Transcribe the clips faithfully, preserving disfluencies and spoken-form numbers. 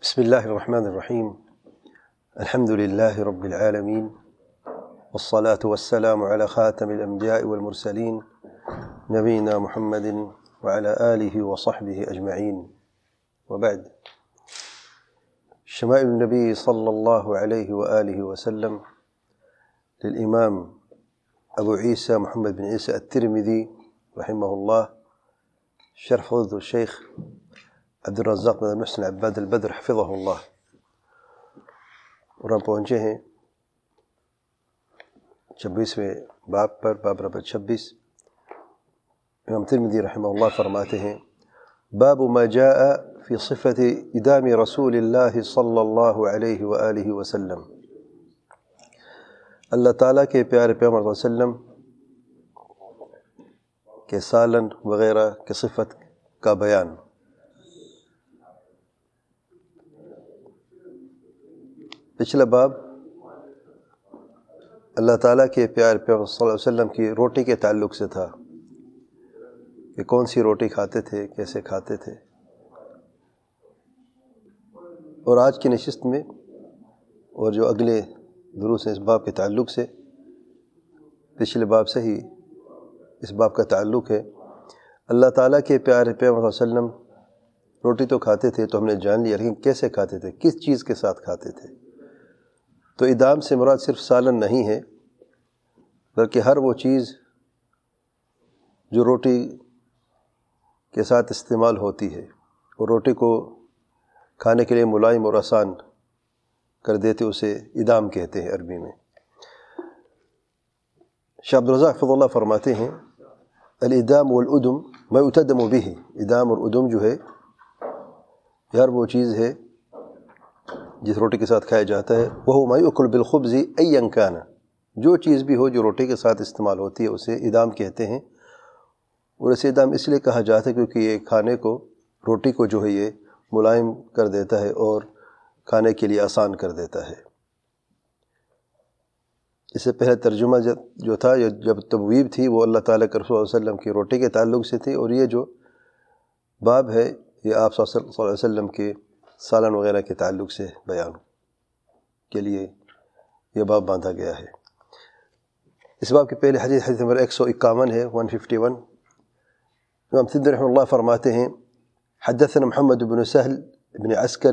بسم الله الرحمن الرحيم. الحمد لله رب العالمين، والصلاة والسلام على خاتم الأنبياء والمرسلين نبينا محمد وعلى آله وصحبه أجمعين، وبعد. شمائل النبي صلى الله عليه وآله وسلم للإمام أبو عيسى محمد بن عيسى الترمذي رحمه الله، شرح فضيلة الشيخ عبد الرزاق بن محسن عباد البدر حفظه اللہ. اور ہم پہنچے ہیں چھبیسویں باب پر، باب نمبر چھبیس. امام ترمذی رحمہ اللہ فرماتے ہیں: باب ما جاء فی صفت ادام رسول اللہ صلی اللہ علیہ وآلہ وسلم. اللہ تعالیٰ کے پیارے پیغمبر صلی اللہ علیہ وسلم کے سالن وغیرہ کی صفت کا بیان. پچھلا باب اللہ تعالیٰ کے پیارے پیغمبر صلی اللہ علیہ وسلم کی روٹی کے تعلق سے تھا کہ کون سی روٹی کھاتے تھے، کیسے کھاتے تھے. اور آج کی نشست میں اور جو اگلے دروس ہیں اس باب کے تعلق سے، پچھلے باب سے ہی اس باب کا تعلق ہے. اللہ تعالیٰ کے پیارے پیغمبر صلی اللہ علیہ وسلم روٹی تو کھاتے تھے تو ہم نے جان لیا، لیکن کیسے کھاتے تھے، کس چیز کے ساتھ کھاتے تھے. تو ادام سے مراد صرف سالن نہیں ہے، بلکہ ہر وہ چیز جو روٹی کے ساتھ استعمال ہوتی ہے اور روٹی کو کھانے کے لیے ملائم اور آسان کر دیتے، اسے ادام کہتے ہیں عربی میں. شاہ عبد الرزاق حفظہ اللہ فرماتے ہیں: الادام والادم ما یتدم به. ادام اور ادم جو ہے یہ ہر وہ چیز ہے جس روٹی کے ساتھ کھایا جاتا ہے. وہ ما یؤکل بالخبز ایا کان. جو چیز بھی ہو جو روٹی کے ساتھ استعمال ہوتی ہے اسے ادام کہتے ہیں. اور اسے ادام اس لیے کہا جاتا ہے کیونکہ یہ کھانے کو، روٹی کو جو ہے یہ ملائم کر دیتا ہے اور کھانے کے لیے آسان کر دیتا ہے. اس سے پہلے ترجمہ جو تھا، جب تبویب تھی، وہ اللہ تعالیٰ کے رسول صلی اللہ علیہ وسلم کی روٹی کے تعلق سے تھی، اور یہ جو باب ہے یہ آپ صلی اللہ علیہ وسلم کے سالن وغیرہ کے تعلق سے بیان کے لیے یہ باب باندھا گیا ہے. اس باب کی پہلی حدیث حدیث نمبر ایک سو اکاون ہے، ایک سو اکیاون. امام ترمذی رحمہ اللہ فرماتے ہیں: حدثنا محمد بن سهل بن عسكر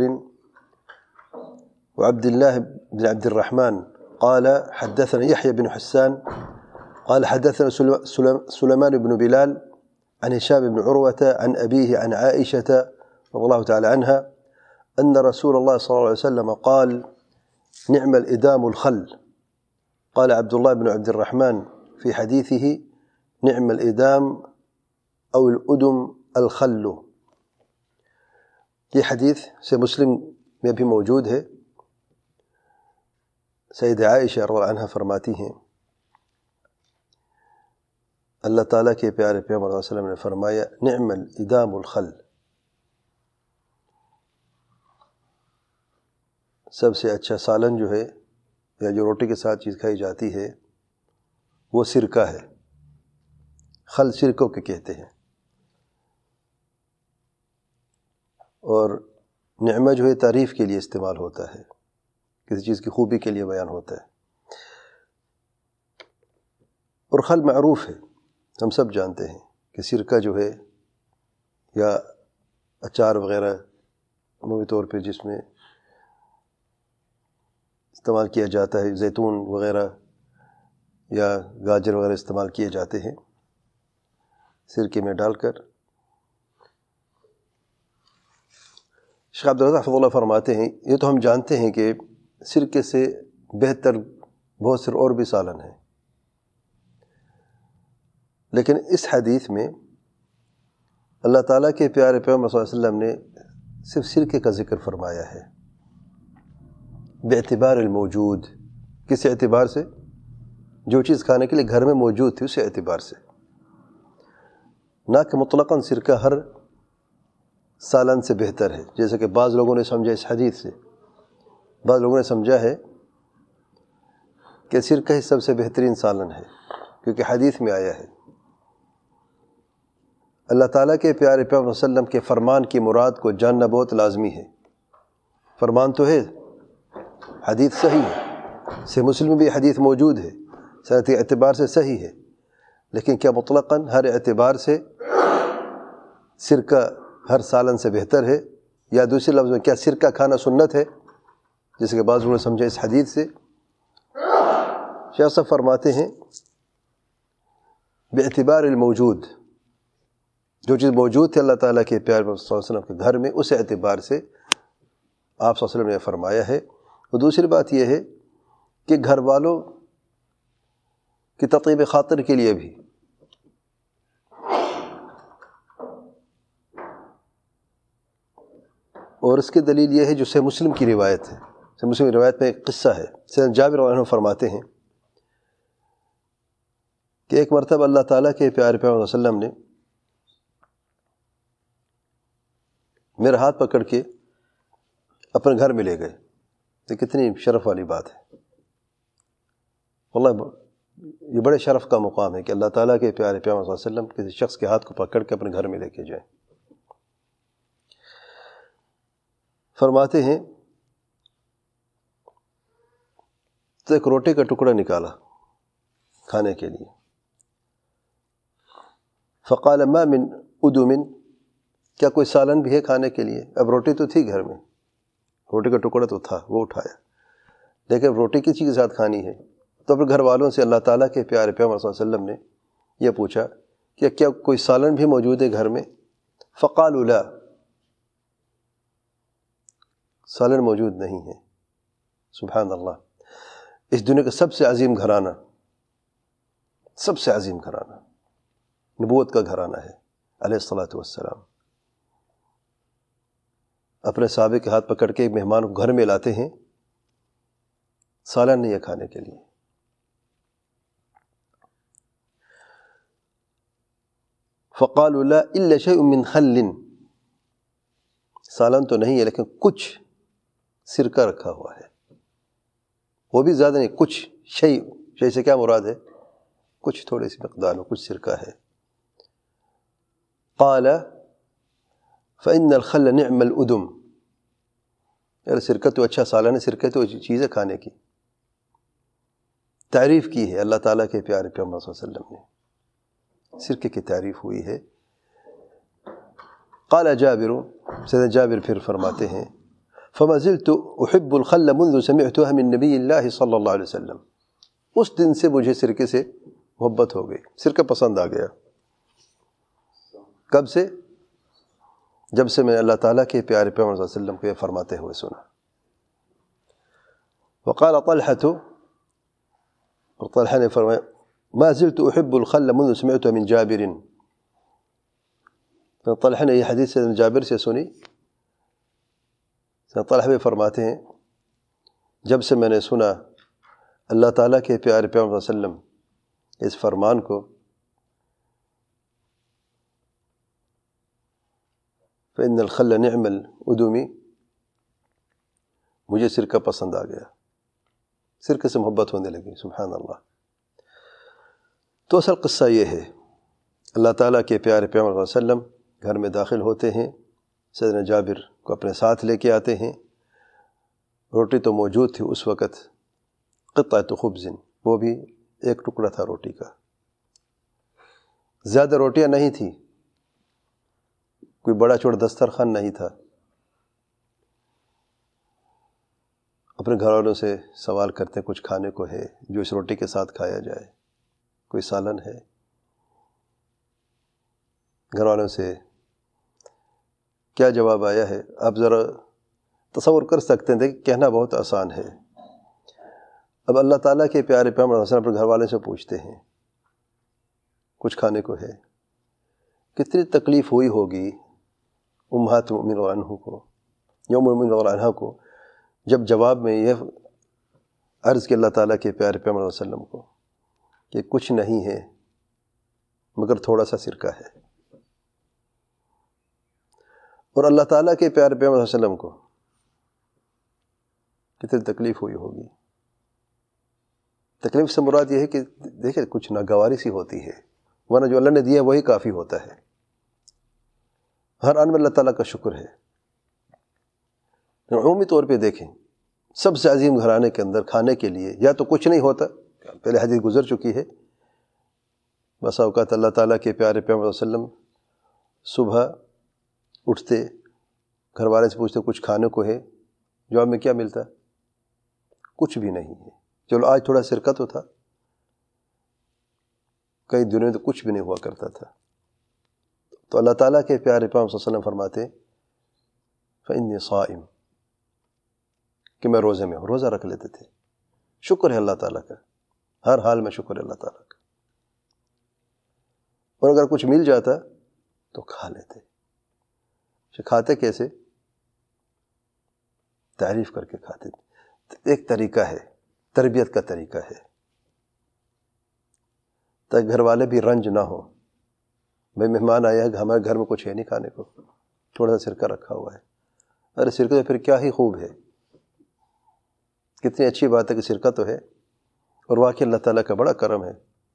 وعبد الله بن عبد الرحمن قال حدثنا يحيى بن حسان قال حدثنا سليمان بن بلال عن هشام بن عروة عن أبيه عن عائشة رضي الله تعالى عنها أن رسول الله صلى الله عليه وسلم قال: نعم الإدام الخل. قال عبد الله بن عبد الرحمن في حديثه: نعم الإدام أو الأدم الخل. یہ حدیث سے مسلم میں بھی موجود ہے. سیدہ عائشہ رضی اللہ عنہ فرماتی ہیں اللہ تعالیٰ کے پیارے پیغمبر صلی اللہ علیہ وسلم نے فرمایا: نعم الادام الخل. سب سے اچھا سالن جو ہے یا جو روٹی کے ساتھ چیز کھائی جاتی ہے وہ سرکہ ہے. خل سرکوں کے کہتے ہیں. اور نعمہ جو ہے تعریف کے لیے استعمال ہوتا ہے، کسی چیز کی خوبی کے لیے بیان ہوتا ہے. اور خل معروف ہے، ہم سب جانتے ہیں کہ سرکہ جو ہے یا اچار وغیرہ عمومی طور پہ جس میں استعمال کیا جاتا ہے، زیتون وغیرہ یا گاجر وغیرہ استعمال کیے جاتے ہیں سرکے میں ڈال کر. شیخ عبد الرزاق حفظہ اللہ فرماتے ہیں یہ تو ہم جانتے ہیں کہ سرکے سے بہتر بہت سے اور بھی سالن ہیں، لیکن اس حدیث میں اللہ تعالیٰ کے پیارے پیغمبر صلی اللہ علیہ وسلم نے صرف سرکے کا ذکر فرمایا ہے، باعتبار الموجود. کس اعتبار سے؟ جو چیز کھانے کے لیے گھر میں موجود تھی اس اعتبار سے، نہ کہ مطلقاً سرکہ ہر سالن سے بہتر ہے، جیسا کہ بعض لوگوں نے سمجھا. اس حدیث سے بعض لوگوں نے سمجھا ہے کہ سرکہ ہی سب سے بہترین سالن ہے، کیونکہ حدیث میں آیا ہے. اللہ تعالیٰ کے پیارے پیغمبر صلی اللہ علیہ وسلم کے فرمان کی مراد کو جاننا بہت لازمی ہے. فرمان تو ہے، حدیث صحیح ہے، صحیح مسلم میں بھی حدیث موجود ہے، صنعتی اعتبار سے صحیح ہے، لیکن کیا مطلقاً ہر اعتبار سے سرکہ ہر سالن سے بہتر ہے؟ یا دوسرے لفظ میں کیا سرکہ کھانا سنت ہے، جیسے کہ بعض لوگوں نے سمجھا اس حدیث سے؟ شیخ صاحب فرماتے ہیں باعتبار الموجود، جو چیز موجود تھی اللہ تعالیٰ کے پیارے صلی اللہ علیہ وسلم کے گھر میں، اس اعتبار سے آپ صلی اللہ علیہ وسلم نے فرمایا ہے۔ اور دوسری بات یہ ہے کہ گھر والوں کی تطیب خاطر کے لیے بھی اور اس کی دلیل یہ ہے جو صحیح مسلم کی روایت ہے۔ صحیح مسلم کی روایت میں ایک قصہ ہے، سیدنا جابر رضی اللہ عنہ فرماتے ہیں کہ ایک مرتبہ اللہ تعالیٰ کے پیارے پیغمبر صلی اللہ علیہ وسلم نے میرا ہاتھ پکڑ کے اپنے گھر میں لے گئے۔ یہ کتنی شرف والی بات ہے، واللہ یہ بڑے شرف کا مقام ہے کہ اللہ تعالیٰ کے پیارے پیغمبر صلی اللہ علیہ وسلم کسی شخص کے ہاتھ کو پکڑ کے اپنے گھر میں لے کے جائیں۔ فرماتے ہیں تو ایک روٹی کا ٹکڑا نکالا کھانے کے لیے، فقال ما من ادم، کیا کوئی سالن بھی ہے کھانے کے لیے؟ اب روٹی تو تھی گھر میں، روٹی کا ٹکڑا تو تھا، وہ اٹھایا، لیکن روٹی کس چیز کے ساتھ کھانی ہے؟ تو اپنے گھر والوں سے اللہ تعالیٰ کے پیارے پیغمبر صلی اللہ علیہ وسلم نے یہ پوچھا کہ کیا کوئی سالن بھی موجود ہے گھر میں؟ فقالوا لا، سالن موجود نہیں ہے۔ سبحان اللہ، اس دنیا کا سب سے عظیم گھرانہ، سب سے عظیم گھرانہ نبوت کا گھرانہ ہے علیہ الصلاۃ والسلام، اپنے صحابہ کے ہاتھ پکڑ کے ایک مہمان کو گھر میں لاتے ہیں، سالن نہیں ہے کھانے کے لیے۔ فقالوا لا الا شيء من خل، سالن تو نہیں ہے لیکن کچھ سرکہ رکھا ہوا ہے، وہ بھی زیادہ نہیں، کچھ شیء، شیء سے کیا مراد ہے؟ کچھ تھوڑی سی مقدار میں کچھ سرکہ ہے۔ قال فإن الخل نعم الأدم، یار سرکہ تو اچھا سالن ہے، سرکہ تو چیز ہے کھانے کی۔ تعریف کی ہے اللہ تعالیٰ کے پیارے پیغمبر صلی اللہ علیہ وسلم نے، سرکے کی تعریف ہوئی ہے۔ قال جابر، سیدنا جابر پھر فرماتے ہیں فما زلت احب الخل منذ سمعتها من نبی اللہ صلی اللہ علیہ وسلم، اس دن سے مجھے سرکے سے محبت ہو گئی، سرکہ پسند آ گیا۔ کب سے؟ جب سے میں نے اللہ تعالیٰ کے پیارے پیغمبر صلی اللہ علیہ وسلم کو یہ فرماتے ہوئے سنا۔ وقال طلحہ، اور طلحہ نے فرمایا ما زلت احب الخل منذ سمعت من جابر، طلحہ نے یہ حدیث سے جابر سے سنی۔ طلحہ بھی فرماتے ہیں جب سے میں نے سنا اللہ تعالیٰ کے پیارے پیغمبر صلی اللہ علیہ وسلم اس فرمان کو، فإن الخل نعم الأدم، مجھے سرکہ پسند آ گیا، سرکہ سے محبت ہونے لگی۔ سبحان اللہ۔ تو اصل قصہ یہ ہے، اللہ تعالیٰ کے پیارے پیغمبر صلی اللہ علیہ وسلم گھر میں داخل ہوتے ہیں، سیدنا جابر کو اپنے ساتھ لے کے آتے ہیں، روٹی تو موجود تھی اس وقت، قطعۃ خبز، وہ بھی ایک ٹکڑا تھا روٹی کا، زیادہ روٹیاں نہیں تھیں، کوئی بڑا چوڑا دسترخوان نہیں تھا۔ اپنے گھر والوں سے سوال کرتے ہیں کچھ کھانے کو ہے جو اس روٹی کے ساتھ کھایا جائے، کوئی سالن ہے؟ گھر والوں سے کیا جواب آیا ہے آپ ذرا تصور کر سکتے ہیں، کہ کہنا بہت آسان ہے۔ اب اللہ تعالیٰ کے پیارے پیغمبر صلی اللہ علیہ وسلم اپنے گھر والے سے پوچھتے ہیں کچھ کھانے کو ہے، کتنی تکلیف ہوئی ہوگی امہات المؤمنین رضی اللہ عنہ کو، یوم المؤمنین رضی اللہ عنہ کو، جب جواب میں یہ عرض کہ اللہ تعالیٰ کے پیارے پیغمبر صلی اللہ علیہ وسلم کو کہ کچھ نہیں ہے مگر تھوڑا سا سرکہ ہے، اور اللہ تعالیٰ کے پیارے پیغمبر صلی اللہ علیہ وسلم کو کتنی تکلیف ہوئی ہوگی۔ تکلیف سے مراد یہ ہے کہ دیکھیں کچھ ناگواری سی ہوتی ہے، ورنہ جو اللہ نے دیا وہی کافی ہوتا ہے، ہر آن میں اللہ تعالیٰ کا شکر ہے۔ عمومی طور پہ دیکھیں سب سے عظیم گھرانے کے اندر کھانے کے لیے یا تو کچھ نہیں ہوتا، پہلے حدیث گزر چکی ہے، بس اوقات اللہ تعالیٰ کے پیارے پیغمبر صلی اللہ علیہ وسلم صبح اٹھتے، گھر والے سے پوچھتے کچھ کھانے کو ہے، جواب میں کیا ملتا؟ کچھ بھی نہیں ہے۔ چلو آج تھوڑا سرکہ تو تھا، کئی دنوں تو کچھ بھی نہیں ہوا کرتا تھا۔ تو اللہ تعالیٰ کے پیارے پیغمبر صلی اللہ علیہ وسلم فرماتے فإنی صائم، کہ میں روزے میں ہوں، روزہ رکھ لیتے تھے۔ شکر ہے اللہ تعالیٰ کا، ہر حال میں شکر ہے اللہ تعالیٰ کا۔ اور اگر کچھ مل جاتا تو کھا لیتے۔ کھاتے کیسے؟ تعریف کر کے کھاتے تھے۔ ایک طریقہ ہے، تربیت کا طریقہ ہے، تاکہ گھر والے بھی رنج نہ ہو۔ بھائی مہمان آیا ہے، ہمارے گھر میں کچھ ہے نہیں کھانے کو، تھوڑا سا سرکہ رکھا ہوا ہے۔ ارے سرکہ تو پھر کیا ہی خوب ہے، کتنی اچھی بات ہے کہ سرکہ تو ہے۔ اور واقعی اللہ تعالیٰ کا بڑا کرم ہے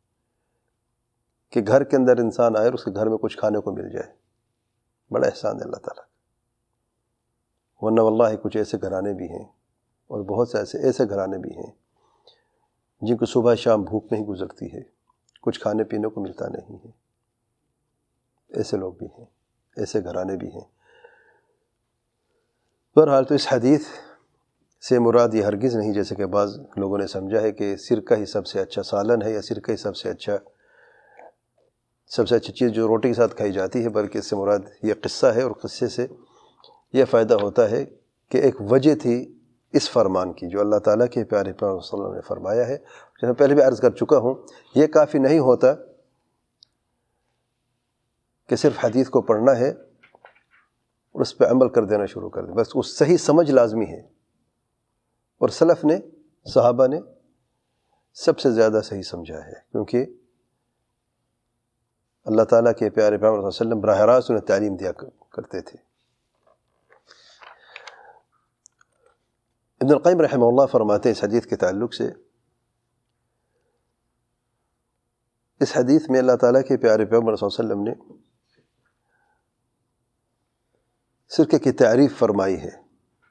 کہ گھر کے اندر انسان آئے اور اس کے گھر میں کچھ کھانے کو مل جائے، بڑا احسان ہے اللہ تعالیٰ کا۔ ورنہ واللہ کچھ ایسے گھرانے بھی ہیں، اور بہت سے ایسے ایسے گھرانے بھی ہیں جن کو صبح شام بھوک نہیں گزرتی ہے، کچھ کھانے پینے کو ملتا نہیں ہے۔ ایسے لوگ بھی ہیں، ایسے گھرانے بھی ہیں۔ بہرحال تو اس حدیث سے مراد یہ ہرگز نہیں جیسے کہ بعض لوگوں نے سمجھا ہے کہ سرکہ ہی سب سے اچھا سالن ہے، یا سرکہ ہی سب سے اچھا سب سے اچھی چیز جو روٹی کے ساتھ کھائی جاتی ہے، بلکہ اس سے مراد یہ قصہ ہے، اور قصے سے یہ فائدہ ہوتا ہے کہ ایک وجہ تھی اس فرمان کی جو اللہ تعالیٰ کے پیارے پیغمبر صلی اللہ علیہ وسلم نے فرمایا ہے۔ جیسے میں پہلے بھی عرض کر چکا ہوں، یہ کافی نہیں ہوتا کہ صرف حدیث کو پڑھنا ہے اور اس پہ عمل کر دینا شروع کر دیں، بس اس صحیح سمجھ لازمی ہے۔ اور سلف نے، صحابہ نے سب سے زیادہ صحیح سمجھا ہے، کیونکہ اللہ تعالیٰ کے پیارے پیغمبر صلی اللہ علیہ وسلم براہ راست انہیں تعلیم دیا کرتے تھے۔ ابن القیم رحمہ اللہ فرماتے ہیں اس حدیث کے تعلق سے، اس حدیث میں اللہ تعالیٰ کے پیارے پیغمبر صلی اللہ علیہ وسلم نے سرکے کی تعریف فرمائی ہے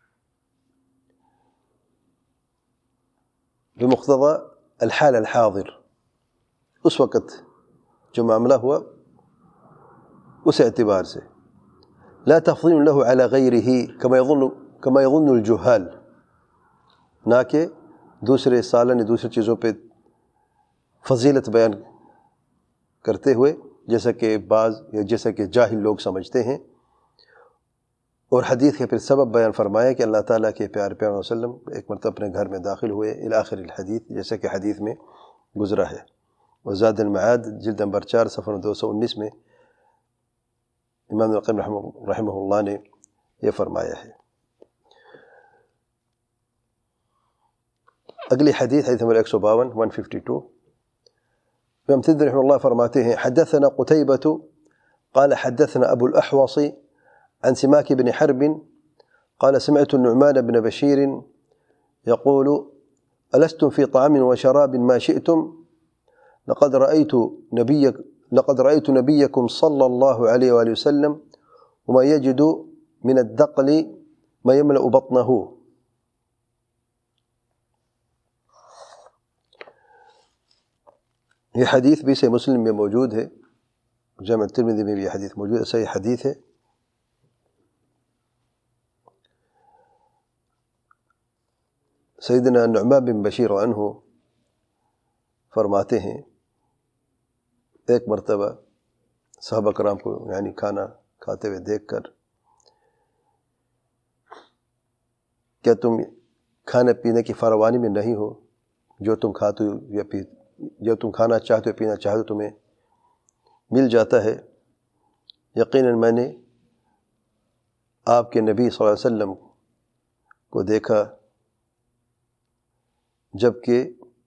بمقتضى الحال الحاضر، اس وقت جو معاملہ ہوا اس اعتبار سے، لا تفضيل له على غيره كما يظن كما يظن الجهال، نہ کہ دوسرے سالن دوسری چیزوں پہ فضیلت بیان کرتے ہوئے جیسا کہ بعض یا جیسا کہ جاہل لوگ سمجھتے ہیں۔ اور حدیث کے پھر سبب بیان فرمایا کہ اللہ تعالیٰ کے پیارے پیغمبر صلی اللہ علیہ وسلم ایک مرتبہ اپنے گھر میں داخل ہوئے الی آخر الحدیث، جیسا کہ حدیث میں گزرا ہے۔ اور زاد المعاد جلد نمبر چار صفحہ دو سو انیس میں امام القیم رحمہ اللہ نے یہ فرمایا ہے۔ اگلی حدیث حدیث نمبر ایک سو باون ون ففٹی ٹو، امام ترمذی رحمہ اللہ فرماتے ہیں حدثنا قتيبة قال حدثنا ابو الاحوص عن سماك بن حرب قال سمعت النعمان بن بشير يقول ألستم في طعام وشراب ما شئتم لقد رأيت نبيك لقد رأيت نبيكم صلى الله عليه وآله وسلم وما يجد من الدقل ما يملأ بطنه۔ یہ حدیث بھی صحیح مسلم میں موجود ہے، جامع ترمذی میں بھی یہ حدیث موجود ہے، صحیح حدیث ہے۔ سیدنا نعمان بن بشیر عنہ فرماتے ہیں ایک مرتبہ صحابہ کرام کو یعنی کھانا کھاتے ہوئے دیکھ کر، کیا تم کھانے پینے کی فراوانی میں نہیں ہو؟ جو تم کھاتے ہو یا پی جو تم کھانا چاہتے ہو پینا چاہتے ہو تمہیں مل جاتا ہے۔ یقیناً میں نے آپ کے نبی صلی اللہ علیہ وسلم کو دیکھا جبکہ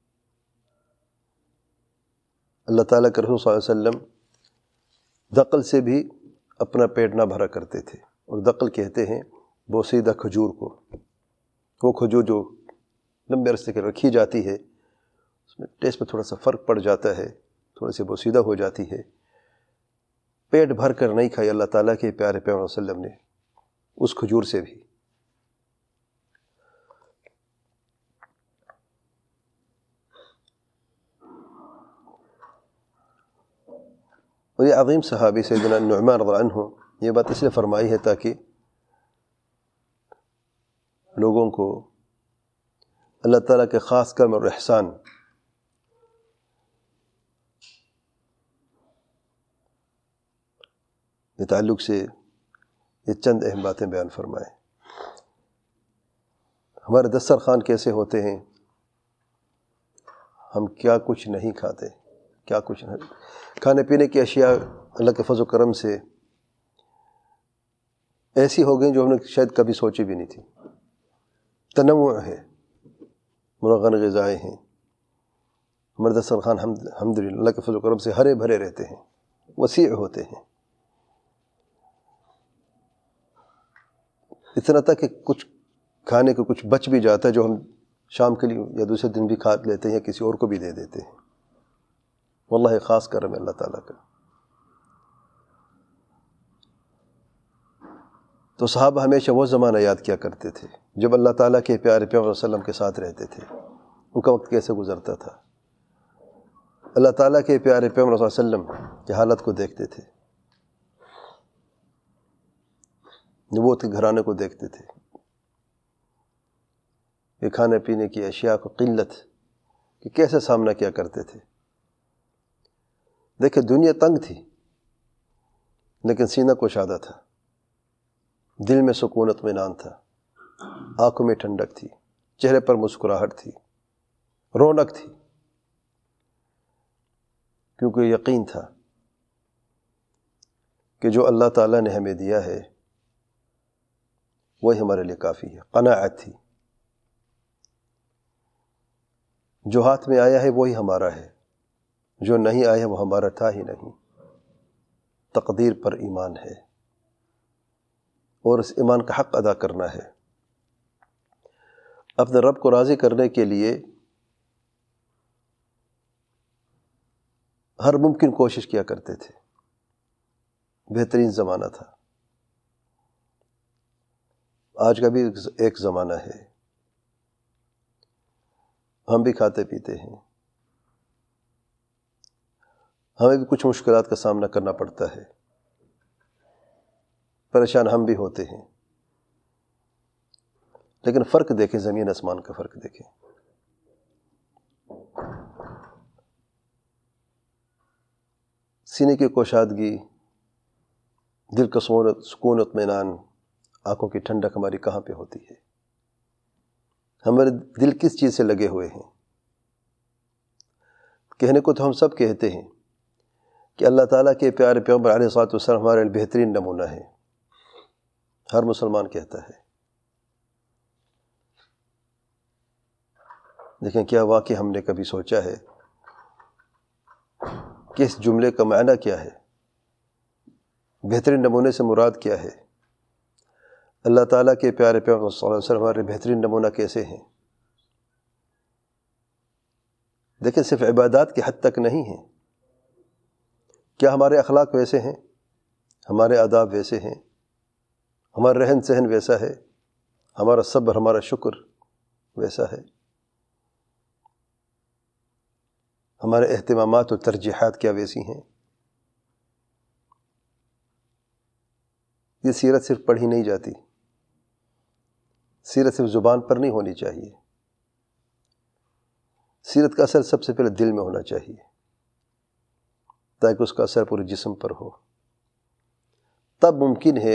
اللہ تعالیٰ کے رسول صلی اللہ علیہ وسلم دقل سے بھی اپنا پیٹ نہ بھرا کرتے تھے، اور دقل کہتے ہیں بوسیدہ کھجور کو، وہ کھجور جو لمبے عرصے کے رکھی جاتی ہے، اس میں ٹیسٹ میں تھوڑا سا فرق پڑ جاتا ہے، تھوڑی سی بوسیدہ ہو جاتی ہے، پیٹ بھر کر نہیں کھائی اللہ تعالیٰ کے پیارے پیغمبر صلی اللہ علیہ وسلم نے اس کھجور سے بھی۔ اور یہ عظیم صحابی سیدنا نعمان رضی اللہ عنہ یہ بات اس لیے فرمائی ہے تاکہ لوگوں کو اللہ تعالیٰ کے خاص کرم اور احسان کے تعلق سے یہ چند اہم باتیں بیان فرمائیں۔ ہمارے دسترخوان کیسے ہوتے ہیں، ہم کیا کچھ نہیں کھاتے، کیا کچھ نہیں کھانے پینے کی اشیاء اللہ کے فضل و کرم سے ایسی ہو گئی جو ہم نے شاید کبھی سوچی بھی نہیں تھی۔ تنوع ہے، مرغن غذائیں ہیں، ہمارے دسترخوان الحمدللہ اللہ کے فضل و کرم سے ہرے بھرے رہتے ہیں، وسیع ہوتے ہیں، اتنا تک کہ کچھ کھانے کو کچھ بچ بھی جاتا ہے جو ہم شام کے لیے یا دوسرے دن بھی کھا لیتے ہیں یا کسی اور کو بھی دے دیتے ہیں۔ واللہ خاص کرم ہے اللہ تعالیٰ کا۔ تو صحابہ ہمیشہ وہ زمانہ یاد کیا کرتے تھے جب اللہ تعالیٰ کے پیارے پیغمبر صلی اللہ علیہ وسلم کے ساتھ رہتے تھے، ان کا وقت کیسے گزرتا تھا، اللہ تعالیٰ کے پیارے پیغمبر صلی اللہ علیہ وسلم کی حالت کو دیکھتے تھے، نبوت کے گھرانے کو دیکھتے تھے، یہ کھانے پینے کی اشیاء کو قلت کہ کیسے سامنا کیا کرتے تھے۔ دیکھیں دنیا تنگ تھی لیکن سینہ کشادہ تھا، دل میں سکون اطمینان تھا، آنکھوں میں ٹھنڈک تھی، چہرے پر مسکراہٹ تھی، رونق تھی، کیونکہ یقین تھا کہ جو اللہ تعالیٰ نے ہمیں دیا ہے وہی ہمارے لیے کافی ہے۔ قناعت تھی، جو ہاتھ میں آیا ہے وہی ہمارا ہے، جو نہیں آیا وہ ہمارا تھا ہی نہیں۔ تقدیر پر ایمان ہے اور اس ایمان کا حق ادا کرنا ہے۔ اپنے رب کو راضی کرنے کے لیے ہر ممکن کوشش کیا کرتے تھے۔ بہترین زمانہ تھا، آج کا بھی ایک زمانہ ہے، ہم بھی کھاتے پیتے ہیں، ہمیں بھی کچھ مشکلات کا سامنا کرنا پڑتا ہے، پریشان ہم بھی ہوتے ہیں، لیکن فرق دیکھیں، زمین آسمان کا فرق دیکھیں۔ سینے کی کوشادگی، دل کا سکون اطمینان، آنکھوں کی ٹھنڈک ہماری کہاں پہ ہوتی ہے؟ ہمارے دل کس چیز سے لگے ہوئے ہیں؟ کہنے کو تو ہم سب کہتے ہیں کہ اللہ تعالیٰ کے پیارے پیغمبر علیہ الصلوۃ والسلام ہمارے لیے بہترین نمونہ ہے، ہر مسلمان کہتا ہے، لیکن کیا واقعی ہم نے کبھی سوچا ہے کہ اس جملے کا معنی کیا ہے؟ بہترین نمونے سے مراد کیا ہے؟ اللہ تعالیٰ کے پیارے پیغمبر صلی اللہ علیہ وسلم ہمارے بہترین نمونہ کیسے ہیں؟ لیکن صرف عبادات کی حد تک نہیں ہیں، کیا ہمارے اخلاق ویسے ہیں؟ ہمارے آداب ویسے ہیں؟ ہمارا رہن سہن ویسا ہے؟ ہمارا صبر، ہمارا شکر ویسا ہے؟ ہمارے اہتمامات و ترجیحات کیا ویسی ہیں؟ یہ سیرت صرف پڑھی نہیں جاتی، سیرت صرف زبان پر نہیں ہونی چاہیے، سیرت کا اثر سب سے پہلے دل میں ہونا چاہیے تاکہ اس کا اثر پورے جسم پر ہو۔ تب ممکن ہے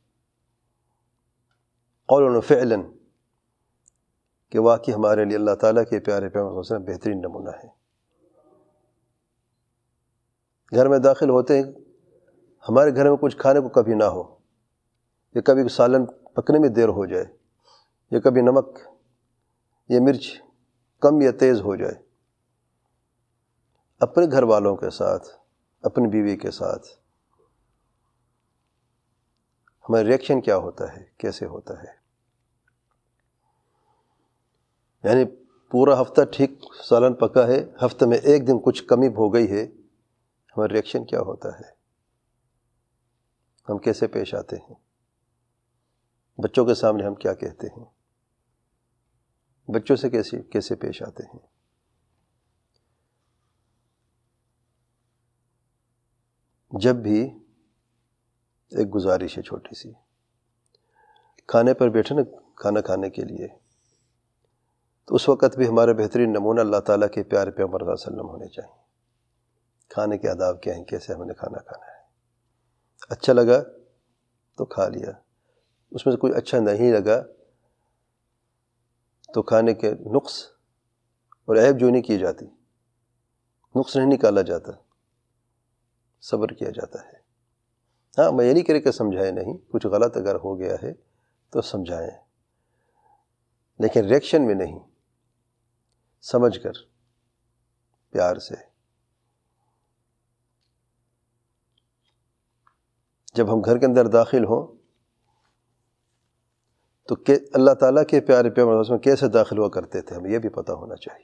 قولاً و فعلاً کہ واقعی ہمارے لیے اللہ تعالیٰ کے پیارے پیغمبر صلی اللہ علیہ وسلم بہترین نمونہ ہے۔ گھر میں داخل ہوتے ہیں، ہمارے گھر میں کچھ کھانے کو کبھی نہ ہو، یا کبھی سالن پکنے میں دیر ہو جائے، یا کبھی نمک یا مرچ کم یا تیز ہو جائے، اپنے گھر والوں کے ساتھ، اپنی بیوی کے ساتھ ہمارا ریئیکشن کیا ہوتا ہے، کیسے ہوتا ہے؟ یعنی پورا ہفتہ ٹھیک سالن پکا ہے، ہفتے میں ایک دن کچھ کمی ہو گئی ہے، ہمارا ریئیکشن کیا ہوتا ہے؟ ہم کیسے پیش آتے ہیں؟ بچوں کے سامنے ہم کیا کہتے ہیں؟ بچوں سے کیسے کیسے پیش آتے ہیں؟ جب بھی ایک گزارش ہے چھوٹی سی، کھانے پر بیٹھے نا کھانا کھانے کے لیے، تو اس وقت بھی ہمارا بہترین نمونہ اللہ تعالیٰ کے پیارے پیغمبر صلی اللہ علیہ وسلم ہونے چاہیے۔ کھانے کے آداب کیا ہیں، کیسے ہمیں نے کھانا کھانا ہے۔ اچھا لگا تو کھا لیا، اس میں سے کوئی اچھا نہیں لگا تو کھانے کے نقص اور عیب جو نہیں کی جاتی، نقص نہیں نکالا جاتا، صبر کیا جاتا ہے۔ ہاں، میں یہ نہیں کرے کہ سمجھائے نہیں، کچھ غلط اگر ہو گیا ہے تو سمجھائیں، لیکن ریئیکشن میں نہیں، سمجھ کر پیار سے۔ جب ہم گھر کے اندر داخل ہوں تو اللہ تعالیٰ کے پیارے پیغمبر میں کیسے داخل ہوا کرتے تھے، ہمیں یہ بھی پتہ ہونا چاہیے،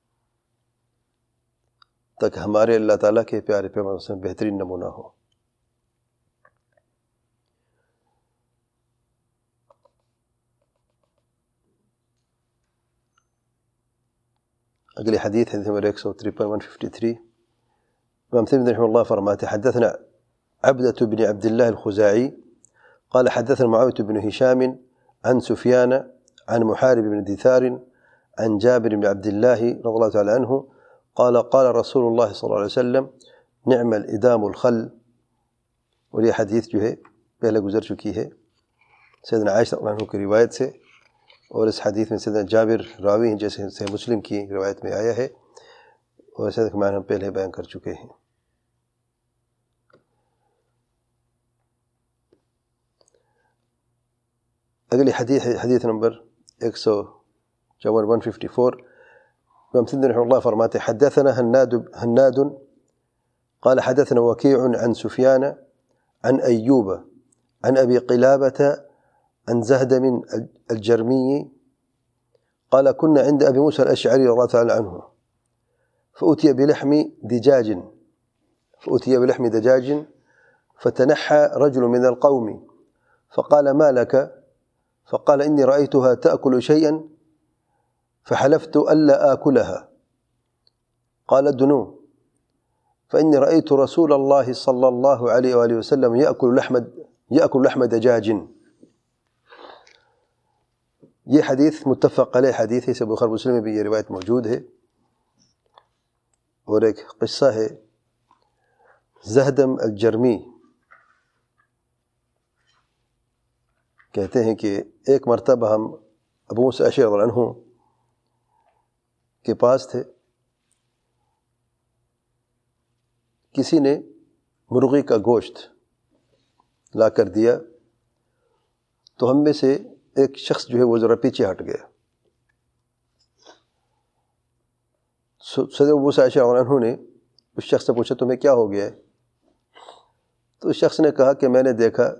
تاکہ ہمارے اللہ تعالیٰ کے پیارے پیغمبر میں بہترین نمونہ ہو۔ اگلی حدیث ہے نمبر ایک سو ترپن ون ففٹی تھری، امام ترمذی رحمہ اللہ فرماتے حدثنا عبدة بن عبد الله الخزاعي قال حدثنا معاوية بن هشام عن سفيان عن محارب بن دثار عن جابر بن عبد الله رضي الله تعالى عنه قال قال رسول الله صلى الله عليه وسلم نعم الإدام الخل۔ اور یہ حدیث جو ہے پہلے گزر چکی ہے سیدنا عائشہ رضی اللہ عنہ کی روایت سے، اور اس حدیث میں سیدنا جابر راوی ہیں، جیسے صحیح مسلم کی روایت میں آیا ہے، اور سیدنا معنی ہم پہلے بیان کر چکے ہیں۔ اگلی حدیث حدیث نمبر ایک سو چون ون ففٹی فور، امام ترمذی رحمہ اللہ فرماتے حدثنا هناد هناد قال حدثنا وكيع عن سفيان عن أيوب عن أبي قلابة عن زهدم الجرمي قال كنا عند أبي موسى الأشعري رضي الله تعالى عنه فأتي بلحم دجاج فأتي بلحم دجاج فتنحى رجل من القوم فقال ما لك؟ فقال إني رأيتها تأكل شيئا فحلفت ألا آكلها، قال ادنوا فإني رأيت رسول الله صلى الله عليه وآله وسلم يأكل لحم يأكل لحم دجاج۔ یہ حدیث متفق علیہ حدیث ہے، اسے بخاری مسلم میں بھی یہ روایت موجود ہے، اور ایک قصہ ہے زہدم الجرمی، کہتے ہیں کہ ایک مرتبہ ہم ابو موسیٰ الاشعری رضی اللہ عنہ کے پاس تھے، کسی نے مرغی کا گوشت لا کر دیا تو ہم میں سے ایک شخص جو ہے وہ ذرا پیچھے ہٹ گیا۔ صدر ابو موسیٰ الاشعری رضی اللہ عنہ نے اس شخص سے پوچھا تمہیں کیا ہو گیا ہے؟ تو اس شخص نے کہا کہ میں نے دیکھا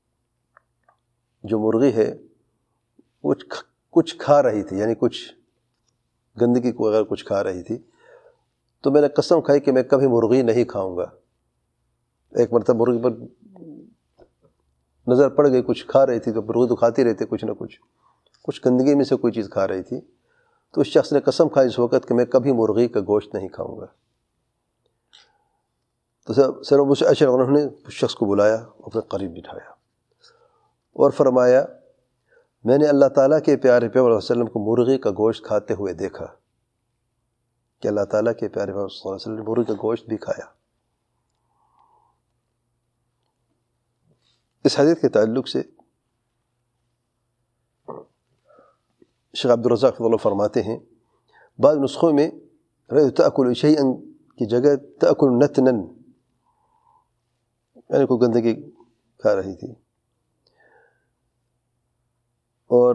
جو مرغی ہے وہ کچھ کھا رہی تھی، یعنی کچھ گندگی کو اگر کچھ کھا رہی تھی، تو میں نے قسم کھائی کہ میں کبھی مرغی نہیں کھاؤں گا۔ ایک مرتبہ مرغی پر نظر پڑ گئی، کچھ کھا رہی تھی، تو مرغی تو کھاتی رہتی کچھ نہ کچھ، کچھ گندگی میں سے کوئی چیز کھا رہی تھی، تو اس شخص نے قسم کھائی اس وقت کہ میں کبھی مرغی کا گوشت نہیں کھاؤں گا۔ تو سر ابو موسیٰ الاشعری انہوں نے اس شخص کو بلایا، اپنے قریب بٹھایا اور فرمایا میں نے اللہ تعالیٰ کے پیارے پیغمبر صلی اللہ علیہ وسلم کو مرغی کا گوشت کھاتے ہوئے دیکھا، کہ اللہ تعالیٰ کے پیارے پیغمبر صلی اللہ علیہ وسلم نے مرغی کا گوشت بھی کھایا۔ اس حدیث کے تعلق سے شیخ عبدالرزاق فضل اللہ فرماتے ہیں بعض نسخوں میں تأکل شیئا کی جگہ تأکل نتنا، یعنی کوئی گندگی کھا رہی تھی، اور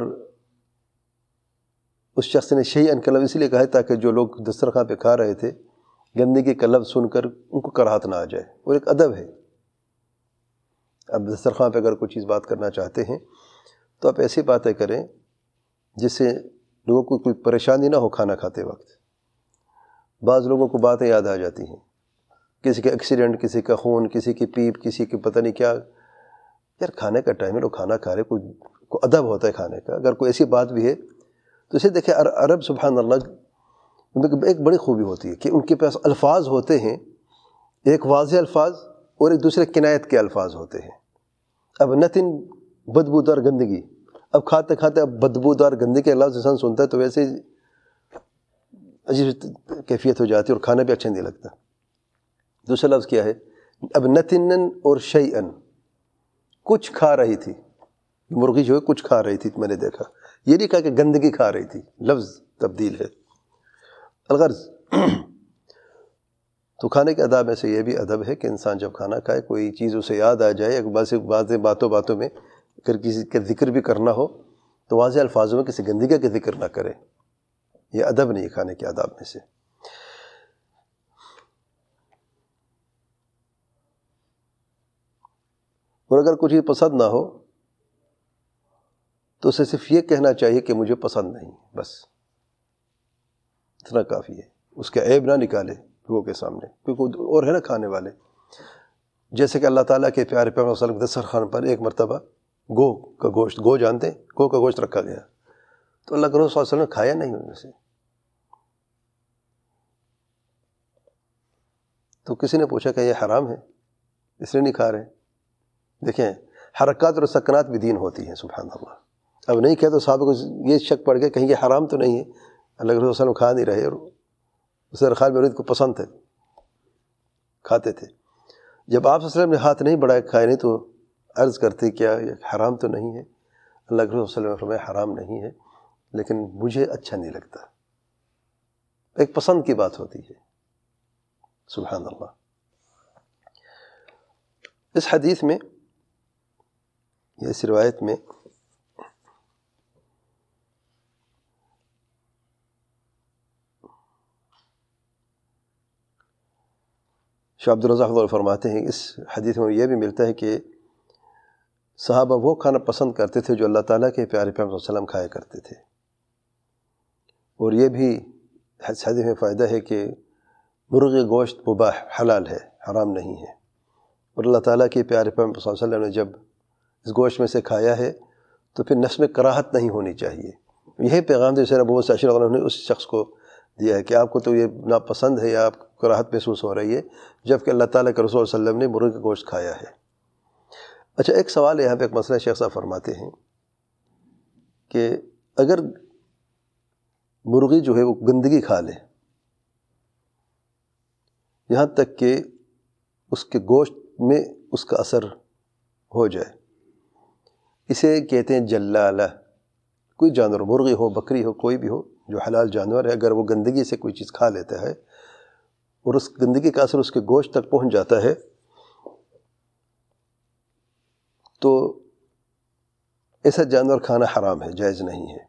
اس شخص نے شیئن کا لفظ اس لیے کہا ہے تاکہ جو لوگ دسترخوان پہ کھا رہے تھے گندگی کا لفظ سن کر ان کو کراہت نہ آ جائے، اور ایک ادب ہے۔ اب دسترخوان پہ اگر کوئی چیز بات کرنا چاہتے ہیں تو آپ ایسی باتیں کریں جس سے لوگوں کو کوئی پریشانی نہ ہو کھانا کھاتے وقت۔ بعض لوگوں کو باتیں یاد آ جاتی ہیں، کسی کا ایکسیڈنٹ، کسی کا خون، کسی کی پیپ، کسی کی پتہ نہیں کیا، یار کھانے کا ٹائم ہے، لوگ کھانا کھا رہے، کوئی کو ادب ہوتا ہے کھانے کا۔ اگر کوئی ایسی بات بھی ہے تو اسے دیکھیں، عرب سبحان اللہ ایک بڑی خوبی ہوتی ہے کہ ان کے پاس الفاظ ہوتے ہیں، ایک واضح الفاظ اور ایک دوسرے کنایت کے الفاظ ہوتے ہیں. اب نتن بدبودار گندگی، اب کھاتے کھاتے اب بدبودار گندگی کے لفظ انسان سنتا ہے تو ویسے عجیب کیفیت ہو جاتی ہے اور کھانا بھی اچھا نہیں لگتا. دوسرا لفظ کیا ہے؟ اب نتنن اور شیئن، کچھ کھا رہی تھی مرغی جو ہے، کچھ کھا رہی تھی، میں نے دیکھا. یہ نہیں کہا کہ گندگی کھا رہی تھی، لفظ تبدیل ہے. الغرض تو کھانے کے اداب میں سے یہ بھی ادب ہے کہ انسان جب کھانا کھائے کوئی چیز اسے یاد آ جائے، بس بعض باتوں باتوں میں اگر کسی کا ذکر بھی کرنا ہو تو واضح الفاظوں میں کسی گندگی کا ذکر نہ کرے. یہ ادب نہیں ہے کھانے کے آداب میں سے. اور اگر کچھ پسند نہ ہو تو اسے صرف یہ کہنا چاہیے کہ مجھے پسند نہیں، بس اتنا کافی ہے. اس کا عیب نہ نکالے لوگوں کے سامنے، کیونکہ اور ہے نا کھانے والے. جیسے کہ اللہ تعالیٰ کے پیارے پیغمبر صلی اللہ علیہ وسلم دسترخوان پر ایک مرتبہ گو کا گوشت، گو جانتے ہیں، گو کا گوشت رکھا گیا تو اللہ کے رسول صلی اللہ علیہ وسلم نے کھایا نہیں ان میں سے. تو کسی نے پوچھا کہ یہ حرام ہے، اس لیے نہیں کھا رہے. دیکھیں حرکات اور سکنات بھی دین ہوتی ہیں، سبحان اللہ. اب نہیں کہے تو صحابہ کو یہ شک پڑ گیا کہیں یہ حرام تو نہیں ہے، اللہ کے رسول صلی اللہ علیہ وسلم کھا نہیں رہے اور اسے خیال میں کو پسند تھے، کھاتے تھے. جب آپ صلی اللہ علیہ وسلم نے ہاتھ نہیں بڑھایا، کھائے نہیں، تو عرض کرتے کیا یہ حرام تو نہیں ہے؟ اللہ کے رسول صلی اللہ علیہ وسلم نے فرمایا حرام نہیں ہے لیکن مجھے اچھا نہیں لگتا. ایک پسند کی بات ہوتی ہے. سبحان اللہ. اس حدیث میں، اس روایت میں شاہ عبد الرزاق فرماتے ہیں، اس حدیث میں یہ بھی ملتا ہے کہ صحابہ وہ کھانا پسند کرتے تھے جو اللہ تعالیٰ کے پیارے پیغمبر صلی اللہ علیہ وسلم کھایا کرتے تھے. اور یہ بھی اس حدیث میں فائدہ ہے کہ مرغی گوشت مباح، حلال ہے، حرام نہیں ہے. اور اللہ تعالیٰ کے پیارے پیغمبر صلی اللہ علیہ وسلم نے جب اس گوشت میں سے کھایا ہے تو پھر نفس میں کراہت نہیں ہونی چاہیے. یہی پیغام جو سیدنا ابو موسیٰ اشعری نے اس شخص کو دیا ہے کہ آپ کو تو یہ ناپسند ہے یا آپ کو کراہت محسوس ہو رہی ہے، جبکہ اللہ تعالیٰ کے رسول صلی اللہ علیہ وسلم نے مرغی کا گوشت کھایا ہے. اچھا ایک سوال ہے یہاں پہ، ایک مسئلہ شیخ صاحب فرماتے ہیں کہ اگر مرغی جو ہے وہ گندگی کھا لے یہاں تک کہ اس کے گوشت میں اس کا اثر ہو جائے، اسے کہتے ہیں جلالہ. کوئی جانور، مرغی ہو، بکری ہو، کوئی بھی ہو جو حلال جانور ہے، اگر وہ گندگی سے کوئی چیز کھا لیتا ہے اور اس گندگی کا اثر اس کے گوشت تک پہنچ جاتا ہے تو ایسا جانور کھانا حرام ہے، جائز نہیں ہے.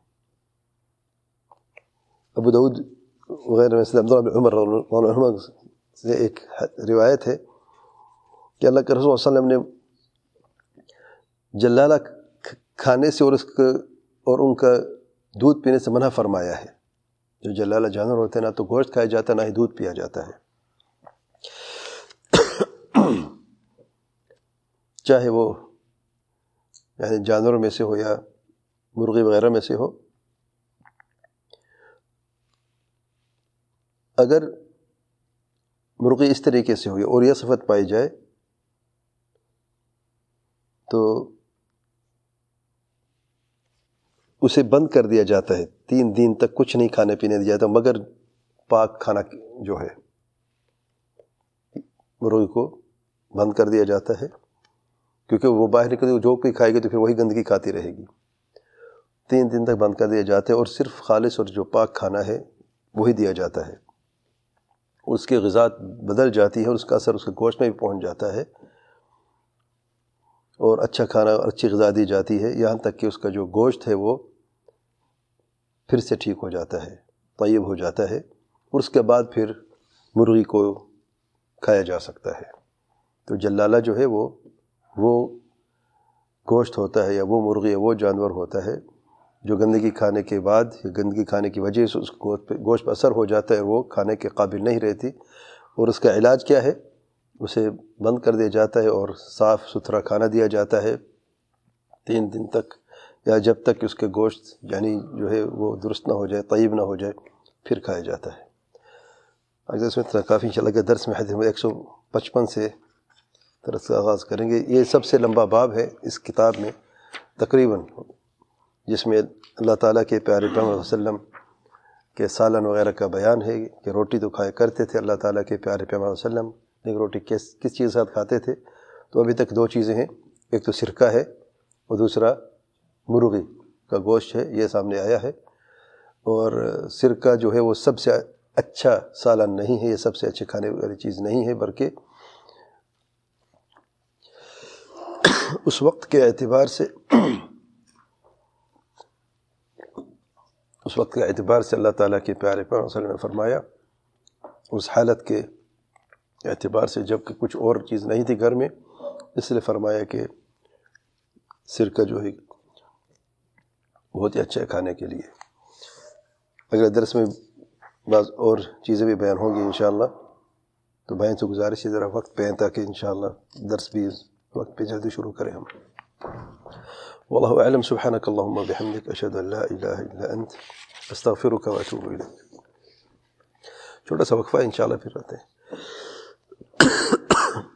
ابو داؤد وغیرہ میں سے عبداللہ بن عمر رضی اللہ عنہ سے ایک روایت ہے کہ اللہ کے رسول صلی اللہ علیہ وسلم نے جلالہ کھانے سے اور اس کا اور ان کا دودھ پینے سے منع فرمایا ہے. جو جلالہ جانور ہوتے ہیں نہ تو گوشت کھایا جاتا ہے نہ ہی دودھ پیا جاتا ہے، چاہے وہ یعنی جانوروں میں سے ہو یا مرغی وغیرہ میں سے ہو. اگر مرغی اس طریقے سے ہوئی اور یہ صفت پائی جائے تو اسے بند کر دیا جاتا ہے، تین دن تک کچھ نہیں کھانے پینے دیا جاتا مگر پاک کھانا جو ہے مرغی کو بند کر دیا جاتا ہے، کیونکہ وہ باہر نکل جو کوئی کھائے گی تو پھر وہی گندگی کھاتی رہے گی. تین دن تک بند کر دیا جاتا ہے اور صرف خالص اور جو پاک کھانا ہے وہی دیا جاتا ہے. اس کی غذا بدل جاتی ہے اور اس کا اثر اس کے گوشت میں بھی پہنچ جاتا ہے اور اچھا کھانا اور اچھی غذا دی جاتی ہے، یہاں تک کہ اس کا جو گوشت ہے وہ پھر سے ٹھیک ہو جاتا ہے، طیب ہو جاتا ہے، اور اس کے بعد پھر مرغی کو کھایا جا سکتا ہے. تو جلالہ جو ہے وہ وہ گوشت ہوتا ہے یا وہ مرغی یا وہ جانور ہوتا ہے جو گندگی کھانے کے بعد یا گندگی کھانے کی وجہ سے اس گوشت پہ گوشت پہ اثر ہو جاتا ہے، وہ کھانے کے قابل نہیں رہتی. اور اس کا علاج کیا ہے؟ اسے بند کر دیا جاتا ہے اور صاف ستھرا کھانا دیا جاتا ہے تین دن تک، یا جب تک کہ اس کے گوشت یعنی جو ہے وہ درست نہ ہو جائے، طیب نہ ہو جائے، پھر کھایا جاتا ہے. اگر اس میں کافی انشاءاللہ کے درس میں حدیث میں ایک سو پچپن سے درس کا آغاز کریں گے۔ یہ سب سے لمبا باب ہے اس کتاب میں تقریباً، جس میں اللہ تعالیٰ کے پیارے پیغمبر صلی اللہ علیہ وسلم کے سالن وغیرہ کا بیان ہے کہ روٹی تو کھایا کرتے تھے اللہ تعالیٰ کے پیارے پیغمبر صلی اللہ علیہ وسلم، لیکن روٹی کس کس چیز کے ساتھ کھاتے تھے؟ تو ابھی تک دو چیزیں ہیں، ایک تو سرکہ ہے اور دوسرا مرغی کا گوشت ہے، یہ سامنے آیا ہے۔ اور سرکہ جو ہے وہ سب سے اچھا سالن نہیں ہے، یہ سب سے اچھے کھانے والی چیز نہیں ہے، بلکہ اس وقت کے اعتبار سے اس وقت کے اعتبار سے اللہ تعالیٰ کے پیارے پیغمبر صلی اللہ علیہ وسلم نے فرمایا، اس حالت کے اعتبار سے جب کہ کچھ اور چیز نہیں تھی گھر میں، اس لیے فرمایا کہ سرکہ جو ہے بہت ہی اچھا ہے کھانے کے لیے۔ اگلے درس میں بعض اور چیزیں بھی بیان ہوں گی انشاءاللہ، تو بہن سے گزارش ہے ذرا وقت پہ تاکہ انشاءاللہ درس بھی وقت پہ جلدی شروع کریں ہم۔ واللہ اعلم، سبحانک اللہم وبحمدک، اشہد ان لا الہ الا انت، استغفرک واتوب الیک۔ چھوٹا سا وقفہ انشاءاللہ پھر رہتے ہیں۔